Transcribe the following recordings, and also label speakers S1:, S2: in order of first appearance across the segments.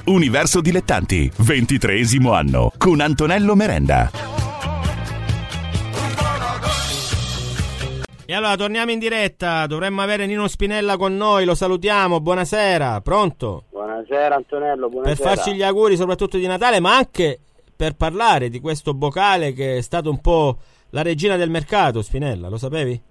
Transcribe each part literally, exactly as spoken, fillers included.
S1: Universo Dilettanti, ventitreesimo anno, con Antonello Merenda.
S2: E allora torniamo in diretta, dovremmo avere Nino Spinella con noi, lo salutiamo, buonasera, pronto?
S3: Buonasera Antonello, buonasera.
S2: Per farci gli auguri soprattutto di Natale, ma anche per parlare di questo Bocale che è stato un po' la regina del mercato, Spinella, lo sapevi?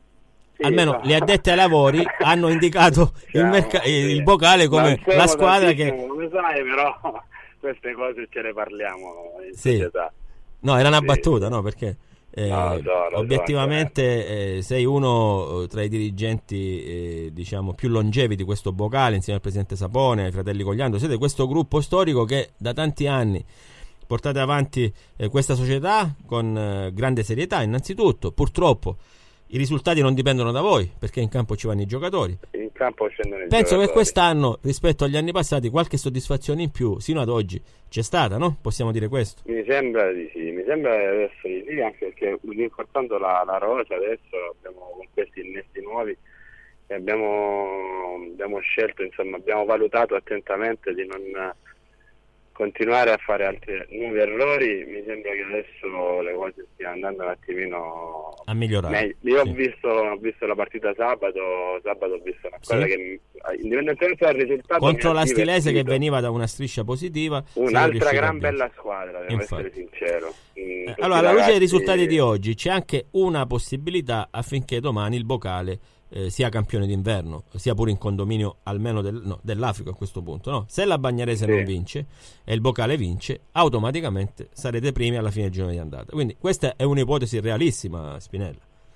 S2: Sì, almeno no. Gli addetti ai lavori hanno indicato il, merc- il Bocale come la squadra che...
S3: Come sai, però queste cose ce ne parliamo in
S2: sì.
S3: società.
S2: No, era una
S3: sì.
S2: battuta, no? Perché... Eh,
S3: no, lo so, lo
S2: obiettivamente so, eh, sei uno tra i dirigenti eh, diciamo più longevi di questo Bocale, insieme al presidente Sapone, ai fratelli Cogliando. Siete questo gruppo storico che da tanti anni portate avanti eh, questa società con eh, grande serietà. Innanzitutto, purtroppo i risultati non dipendono da voi, perché in campo ci vanno i giocatori.
S3: In campo scendono i
S2: Penso
S3: giocatori.
S2: Che quest'anno, rispetto agli anni passati, qualche soddisfazione in più sino ad oggi c'è stata, no? Possiamo dire questo?
S3: Mi sembra di sì, mi sembra adesso di sì, anche perché rinforzando la, la rosa adesso abbiamo con questi innesti nuovi e abbiamo, abbiamo scelto, insomma, abbiamo valutato attentamente di non continuare a fare altri nuovi errori. Mi sembra che adesso le cose stiano andando un attimino
S2: a migliorare.
S3: Meglio. Io
S2: sì.
S3: ho visto ho visto la partita sabato, sabato ho visto una squadra
S2: sì.
S3: che indipendentemente dal risultato
S2: contro la Stilese che veniva da una striscia positiva,
S3: un'altra gran bella squadra, devo Infatti. essere sincero.
S2: Mm, allora, alla luce dei risultati di oggi c'è anche una possibilità affinché domani il Bocale Eh, sia campione d'inverno, sia pure in condominio almeno del, no, dell'Africa a questo punto, no? Se la Bagnarese sì. non vince e il Bocale vince, automaticamente sarete primi alla fine del girone di andata. Quindi questa è un'ipotesi realissima, Spinella.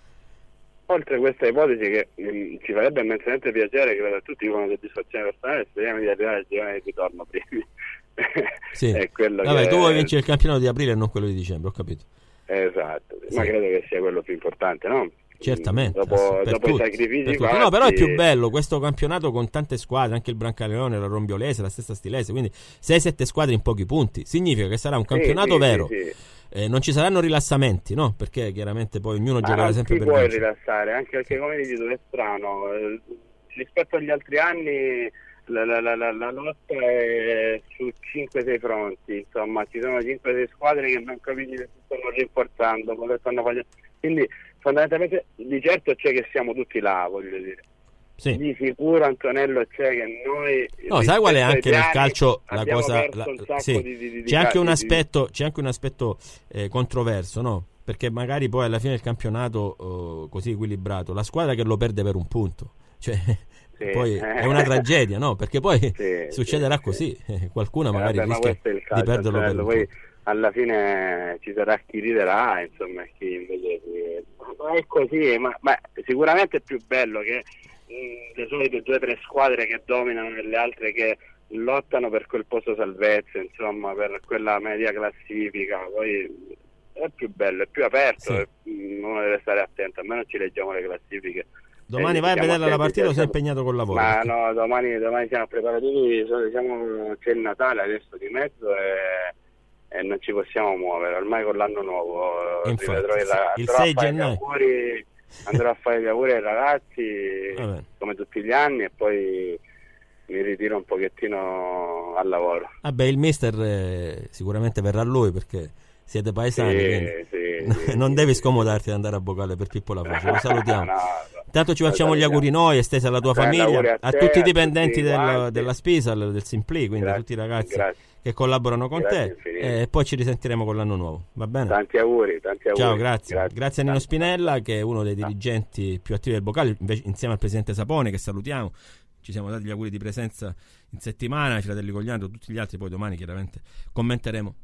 S3: Oltre a questa ipotesi che mh, ci farebbe immensamente piacere, credo a tutti con una soddisfazione personale, speriamo di arrivare al girone di ritorno primi.
S2: Sì.
S3: È quello
S2: Vabbè,
S3: che...
S2: tu vuoi vincere il campionato di aprile e non quello di dicembre, ho capito.
S3: Esatto, sì. Ma credo che sia quello più importante, no?
S2: Certamente,
S3: dopo,
S2: per
S3: dopo
S2: tutti,
S3: i sacrifici
S2: per
S3: fatti...
S2: No, però è più bello questo campionato con tante squadre, anche il Brancaleone, la Rombiolese, la stessa Stilese, quindi sei sette squadre in pochi punti, significa che sarà un campionato
S3: sì,
S2: vero.
S3: sì, sì.
S2: Eh, non ci saranno rilassamenti, no? Perché chiaramente poi ognuno
S3: Ma
S2: giocherà sempre per vincere.
S3: Non si può rilassare, anche perché come dici tu è strano, eh, rispetto agli altri anni la, la, la, la, la lotta è su cinque sei fronti, insomma ci sono cinque sei squadre che non capisci che si stanno rinforzando, come stanno facendo, quindi fondamentalmente di certo c'è che siamo tutti là, voglio dire.
S2: Sì.
S3: Di sicuro Antonello c'è che noi
S2: no, sai qual è anche nel calcio la cosa la, sì.
S3: di, di, di
S2: c'è anche un
S3: di,
S2: aspetto c'è anche un aspetto eh, controverso, no? Perché magari poi alla fine del campionato oh, così equilibrato la squadra che lo perde per un punto, cioè sì. poi è una tragedia, no? Perché poi sì, succederà sì, così sì. qualcuno magari
S3: eh, vabbè,
S2: rischia
S3: calcio,
S2: di perderlo
S3: cioè,
S2: per un
S3: poi
S2: punto.
S3: Alla fine ci sarà chi riderà, insomma, chi invece ma è così, ma, ma sicuramente è più bello che mh, le solite due o tre squadre che dominano e le altre che lottano per quel posto salvezza, insomma, per quella media classifica, poi è più bello, è più aperto, sì. e, uno deve stare attento, almeno ci leggiamo le classifiche.
S2: Domani eh, vai a vedere la partita o sei impegnato col lavoro?
S3: Ma perché... no, domani, domani siamo preparativi, siamo, c'è il Natale adesso di mezzo e e non ci possiamo muovere ormai con l'anno nuovo.
S2: Infatti,
S3: la,
S2: il sei gennaio
S3: auguri, andrò a fare gli auguri ai ragazzi Vabbè. come tutti gli anni e poi mi ritiro un pochettino al lavoro.
S2: Vabbè, il mister eh, sicuramente verrà lui perché siete paesani,
S3: sì, sì, sì,
S2: non
S3: sì,
S2: devi
S3: sì,
S2: scomodarti ad andare a Bocale per Pippo La Voce, lo salutiamo.
S3: no, no.
S2: Tanto ci facciamo gli auguri noi, estesi alla tua
S3: Beh,
S2: famiglia, a,
S3: a te,
S2: tutti i dipendenti
S3: tutti
S2: del, della Spisal, del Simpli, quindi
S3: grazie,
S2: tutti i ragazzi
S3: grazie.
S2: che collaborano con
S3: grazie
S2: te e eh, poi ci risentiremo con l'anno nuovo, va bene?
S3: Tanti auguri, tanti auguri.
S2: Ciao, grazie. Grazie, grazie a Nino
S3: Grazie.
S2: Spinella che è uno dei dirigenti più attivi del Bocale, invece, insieme al presidente Sapone che salutiamo. Ci siamo dati gli auguri di presenza in settimana, i fratelli Cogliando, tutti gli altri, poi domani chiaramente commenteremo